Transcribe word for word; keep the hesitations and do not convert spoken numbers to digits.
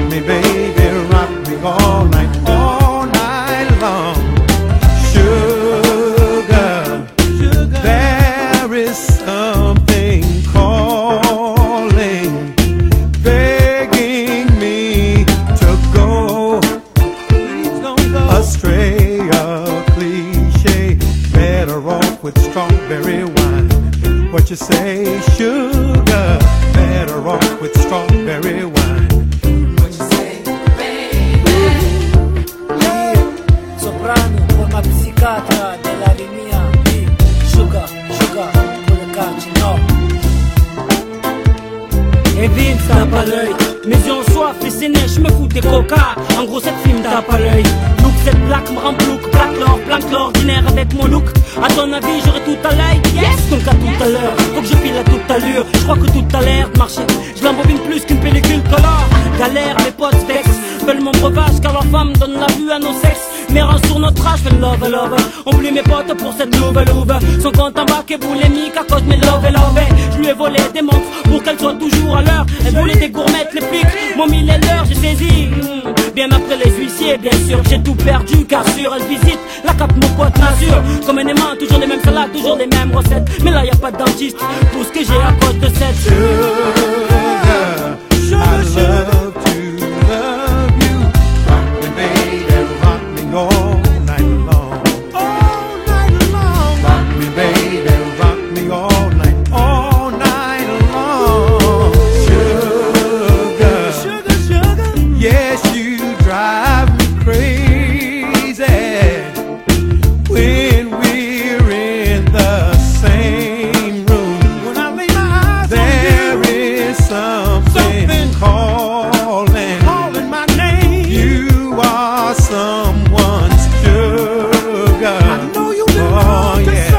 me, baby, rock me all night, all night long. Sugar, sugar, there is something calling, begging me to go. Please don't go astray, a cliche, better off with strawberry wine. What you say, sugar, better off with strawberry wine. What you say, baby? Hey, soprano, forma psicatra della rimia. Sugar, sugar, pour le cacino. Et Vince tape à l'œil, mes yeux ont soif et c'est neige, je me fous des coca. En gros cette film tape à l'œil. Look, cette plaque me rend plouc, plaque l'or, planque l'ordinaire avec mon look. À ton avis j'aurai tout à l'œil, yes, donc à tout à l'heure. Faut que je pile à toute allure, je crois que tout a l'air de marcher. Je l'embobine plus qu'une pellicule color. Galère, mes potes vexent, veulent mon breuvage car leur femme donne la vue à nos sexes. Mais rend sur notre âge, fais love, love. Oublie mes potes pour cette nouvelle ouve. Son compte en banque est boulimique à cause de mes love, love. Je lui ai volé des montres pour qu'elle soit toujours à l'heure. Elle voulait des gourmettes, les flics, mon mille est l'heure, j'ai saisi. Mmh. Bien après les huissiers, bien sûr, j'ai tout perdu car sûr, elle visite la cape, mon pote Nazur. Comme un aimant, toujours les mêmes salades, toujours les mêmes recettes. Mais là y a pas de dentiste pour ce que j'ai à cause de cette Sugar, I love to love you. Rock me, baby, rock me all night long. All night long. Rock me, baby, rock me all night, all night long. Sugar, sugar, sugar. Yes, you drive me crazy when we're in the same room. When I lay my eyes there on you, is something calling, calling my name. You are someone's sugar. I know you belong oh, yeah.